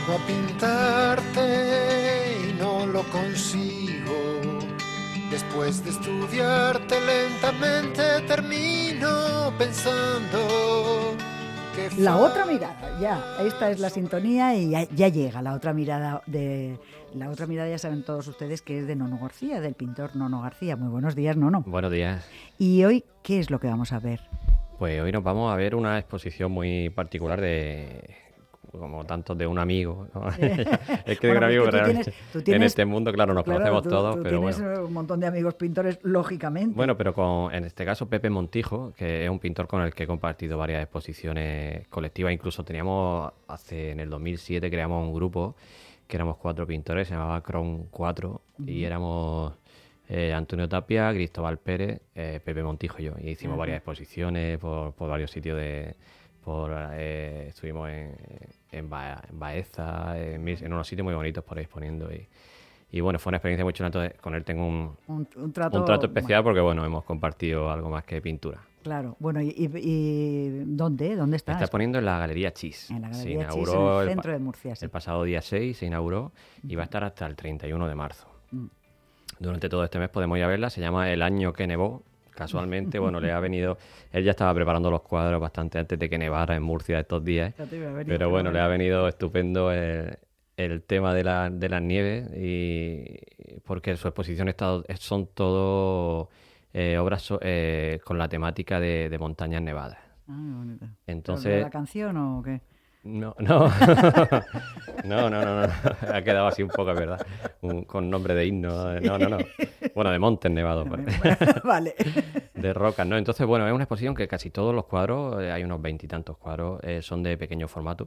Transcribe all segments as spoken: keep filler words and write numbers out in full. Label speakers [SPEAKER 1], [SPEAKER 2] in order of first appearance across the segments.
[SPEAKER 1] Vengo a pintarte y no lo consigo. Después de estudiarte lentamente termino pensando que
[SPEAKER 2] La otra mirada, ya, esta es la sintonía y ya, ya llega la otra mirada de la otra mirada, ya saben todos ustedes que es de Nono García, del pintor Nono García. Muy buenos días, Nono.
[SPEAKER 3] Buenos días.
[SPEAKER 2] ¿Y hoy qué es lo que vamos a ver?
[SPEAKER 3] Pues hoy nos vamos a ver una exposición muy particular de, como tantos de un amigo, ¿no? Es que de
[SPEAKER 2] Bueno,
[SPEAKER 3] un amigo,
[SPEAKER 2] pues que tú
[SPEAKER 3] pero
[SPEAKER 2] tienes- tú
[SPEAKER 3] en
[SPEAKER 2] tienes-
[SPEAKER 3] este mundo, claro, nos
[SPEAKER 2] Claro,
[SPEAKER 3] conocemos
[SPEAKER 2] tú,
[SPEAKER 3] todos,
[SPEAKER 2] tú
[SPEAKER 3] pero
[SPEAKER 2] tienes
[SPEAKER 3] bueno.
[SPEAKER 2] un montón de amigos pintores, lógicamente.
[SPEAKER 3] Bueno, pero con, en este caso Pepe Montijo, que es un pintor con el que he compartido varias exposiciones colectivas. Incluso teníamos, hace en el dos mil siete creamos un grupo que éramos cuatro pintores, se llamaba Cron cuatro, uh-huh. y éramos eh, Antonio Tapia, Cristóbal Pérez, eh, Pepe Montijo y yo. Y hicimos uh-huh. varias exposiciones por, por varios sitios de... por eh, Estuvimos en, en, ba- en Baeza, en, en unos sitios muy bonitos por ahí exponiendo y... Y bueno, fue una experiencia muy chula. Entonces, con él tengo un,
[SPEAKER 2] un, un, trato,
[SPEAKER 3] un trato especial
[SPEAKER 2] bueno.
[SPEAKER 3] porque, bueno, hemos compartido algo más que pintura.
[SPEAKER 2] Claro. Bueno, ¿y, y, y dónde? ¿Dónde está?
[SPEAKER 3] Está exponiendo en la Galería Chis.
[SPEAKER 2] En la Galería
[SPEAKER 3] se
[SPEAKER 2] Chis,
[SPEAKER 3] inauguró
[SPEAKER 2] en el centro de Murcia. Sí.
[SPEAKER 3] El pasado día seis se inauguró uh-huh. y va a estar hasta el treinta y uno de marzo. Uh-huh. Durante todo este mes podemos ir a verla. Se llama El año que nevó. Casualmente, bueno, le ha venido... Él ya estaba preparando los cuadros bastante antes de que nevara en Murcia estos días. Venido, pero bueno, le ha venido estupendo el... el tema de, la, de las nieves, y porque su exposición está, son todo eh, obras so, eh, con la temática de, de montañas nevadas.
[SPEAKER 2] Ah, qué bonito.
[SPEAKER 3] Entonces,
[SPEAKER 2] ¿la canción o qué?
[SPEAKER 3] No, no. no, no, no, no, ha quedado así un poco, ¿verdad? Un, con nombre de himno. No, no, no. Bueno, de montes nevados.
[SPEAKER 2] Vale.
[SPEAKER 3] De rocas, ¿no? Entonces, bueno, es una exposición que casi todos los cuadros, eh, hay unos veintitantos cuadros, eh, son de pequeño formato.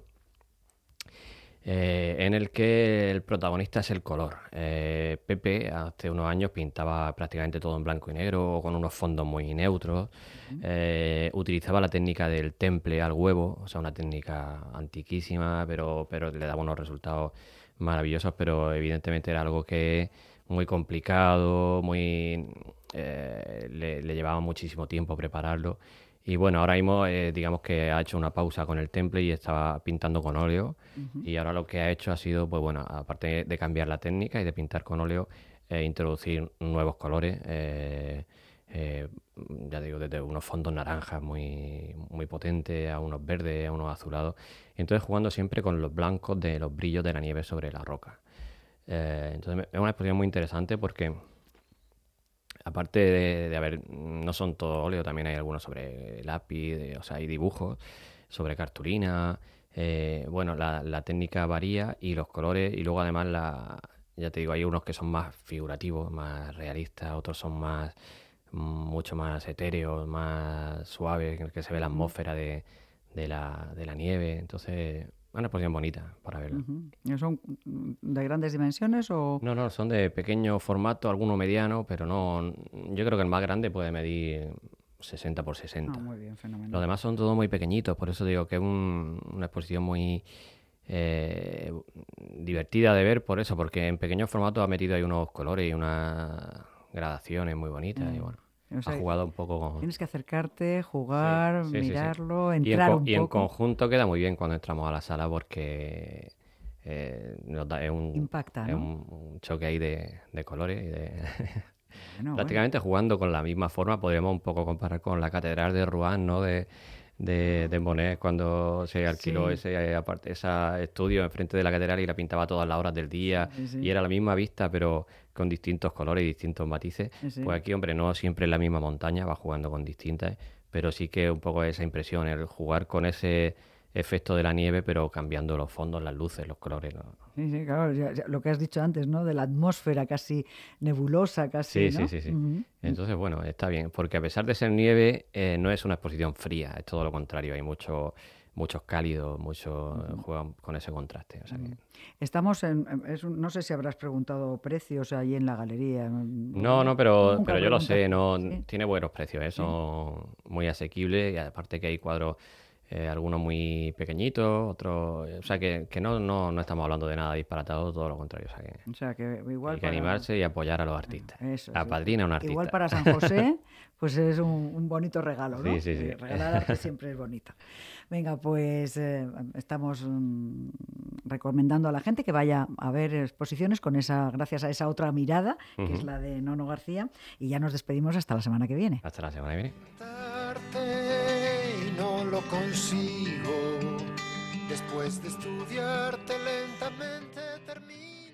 [SPEAKER 3] Eh, en el que el protagonista es el color. Eh, Pepe hace unos años pintaba prácticamente todo en blanco y negro, con unos fondos muy neutros. Uh-huh. Eh, utilizaba la técnica del temple al huevo, o sea, una técnica antiquísima, pero, pero le daba unos resultados maravillosos, pero evidentemente era algo que muy complicado, muy eh, le, le llevaba muchísimo tiempo prepararlo. Y bueno, ahora mismo eh, digamos que ha hecho una pausa con el temple y estaba pintando con óleo. Uh-huh. Y ahora lo que ha hecho ha sido, pues bueno, aparte de cambiar la técnica y de pintar con óleo, eh, introducir nuevos colores. Eh, eh, ya digo, desde unos fondos naranjas muy, muy potentes a unos verdes, a unos azulados. Entonces jugando siempre con los blancos de los brillos de la nieve sobre la roca. Eh, entonces es una exposición muy interesante porque... Aparte de, de haber, no son todo óleo, también hay algunos sobre lápiz, de, o sea, hay dibujos sobre cartulina. Eh, bueno, la, la técnica varía y los colores, y luego además, la, ya te digo, hay unos que son más figurativos, más realistas, otros son más, mucho más etéreos, más suaves, en el que se ve la atmósfera de, de, la, de la nieve. Entonces... una exposición bonita para verla.
[SPEAKER 2] Uh-huh. ¿Son de grandes dimensiones o...?
[SPEAKER 3] No, no, son de pequeño formato, alguno mediano, pero no... Yo creo que el más grande puede medir sesenta por sesenta.
[SPEAKER 2] Ah, muy bien, fenomenal.
[SPEAKER 3] Los demás son todos muy pequeñitos, por eso digo que es un, una exposición muy eh, divertida de ver, por eso, porque en pequeño formato ha metido ahí unos colores y unas gradaciones muy bonitas, mm. y bueno... O sea, ha jugado un poco con...
[SPEAKER 2] Tienes que acercarte, jugar, sí, sí, mirarlo,
[SPEAKER 3] sí, sí.
[SPEAKER 2] entrar
[SPEAKER 3] y en,
[SPEAKER 2] un
[SPEAKER 3] y
[SPEAKER 2] poco.
[SPEAKER 3] Y en conjunto queda muy bien cuando entramos a la sala porque eh, nos da, es, un,
[SPEAKER 2] Impacta, ¿no?
[SPEAKER 3] es un, un choque ahí de, de colores. Y de
[SPEAKER 2] bueno,
[SPEAKER 3] prácticamente
[SPEAKER 2] bueno.
[SPEAKER 3] Jugando con la misma forma, podríamos un poco comparar con la Catedral de Rouen, ¿no? De, de, de Monet, cuando se alquiló sí. ese, aparte, ese estudio enfrente de la catedral y la pintaba todas las horas del día, sí, sí. y era la misma vista, pero con distintos colores y distintos matices. Sí. Pues aquí, hombre, no siempre es la misma montaña, va jugando con distintas, pero sí que un poco esa impresión, el jugar con ese efecto de la nieve, pero cambiando los fondos, las luces, los colores, ¿no?
[SPEAKER 2] Sí, sí, claro, ya, ya, lo que has dicho antes, ¿no? De la atmósfera casi nebulosa, casi,
[SPEAKER 3] sí,
[SPEAKER 2] ¿no?
[SPEAKER 3] Sí, sí, sí.
[SPEAKER 2] Uh-huh.
[SPEAKER 3] Entonces, bueno, está bien, porque a pesar de ser nieve, eh, no es una exposición fría, es todo lo contrario, hay mucho, muchos cálidos, muchos uh-huh. juegan con ese contraste. O sea que...
[SPEAKER 2] Estamos en, es un, no sé si habrás preguntado precios ahí en la galería.
[SPEAKER 3] No, no, pero, pero yo lo sé, no,
[SPEAKER 2] ¿sí?
[SPEAKER 3] Tiene buenos precios, ¿eh? Son ¿sí? muy asequibles, y aparte que hay cuadros... Eh, algunos muy pequeñitos, otros... O sea, que, que no, no, no estamos hablando de nada disparatado, todo lo contrario. O sea, que,
[SPEAKER 2] o sea, que igual
[SPEAKER 3] hay que
[SPEAKER 2] para...
[SPEAKER 3] animarse y apoyar a los artistas.
[SPEAKER 2] Eso,
[SPEAKER 3] Apadrina a un artista.
[SPEAKER 2] Igual para San José, pues es un, un bonito regalo, ¿no?
[SPEAKER 3] Sí, sí, sí.
[SPEAKER 2] Regalar arte siempre es bonito. Venga, pues eh, estamos... Um, recomendando a la gente que vaya a ver exposiciones con esa, gracias a esa otra mirada, que
[SPEAKER 3] Uh-huh.
[SPEAKER 2] es la de Nono García, y ya nos despedimos hasta la semana que viene.
[SPEAKER 3] Hasta la semana que viene.
[SPEAKER 1] Y no lo consigo.